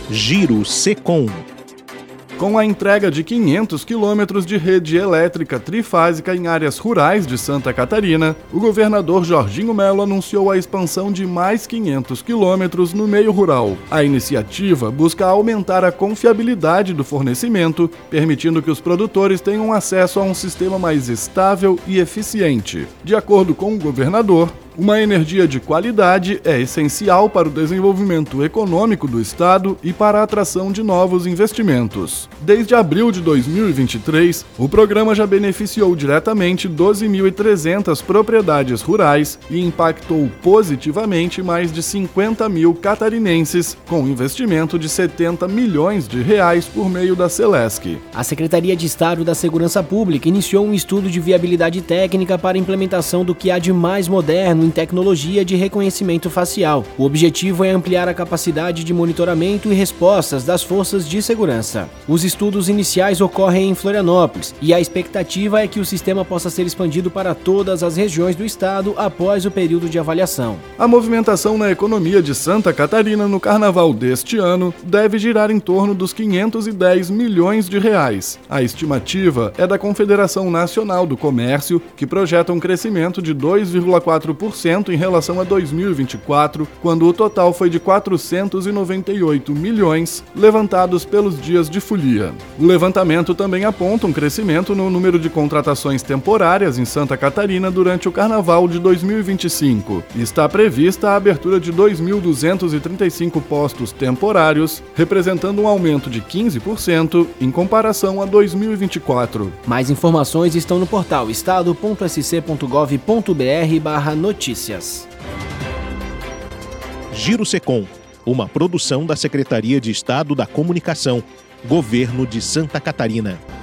Giro Secom. Com a entrega de 500 quilômetros de rede elétrica trifásica em áreas rurais de Santa Catarina, o governador Jorginho Mello anunciou a expansão de mais 500 quilômetros no meio rural. A iniciativa busca aumentar a confiabilidade do fornecimento, permitindo que os produtores tenham acesso a um sistema mais estável e eficiente. De acordo com o governador, uma energia de qualidade é essencial para o desenvolvimento econômico do Estado e para a atração de novos investimentos. Desde abril de 2023, o programa já beneficiou diretamente 12.300 propriedades rurais e impactou positivamente mais de 50 mil catarinenses, com um investimento de 70 milhões de reais por meio da Celesc. A Secretaria de Estado da Segurança Pública iniciou um estudo de viabilidade técnica para a implementação do que há de mais moderno em tecnologia de reconhecimento facial. O objetivo é ampliar a capacidade de monitoramento e respostas das forças de segurança. Os estudos iniciais ocorrem em Florianópolis e a expectativa é que o sistema possa ser expandido para todas as regiões do estado após o período de avaliação. A movimentação na economia de Santa Catarina no carnaval deste ano deve girar em torno dos 510 milhões de reais. A estimativa é da Confederação Nacional do Comércio, que projeta um crescimento de 2,4% em relação a 2024, quando o total foi de 498 milhões, levantados pelos dias de folia. O levantamento também aponta um crescimento no número de contratações temporárias em Santa Catarina durante o Carnaval de 2025. Está prevista a abertura de 2.235 postos temporários, representando um aumento de 15% em comparação a 2024. Mais informações estão no portal estado.sc.gov.br/notícias. Giro Secom, uma produção da Secretaria de Estado da Comunicação, Governo de Santa Catarina.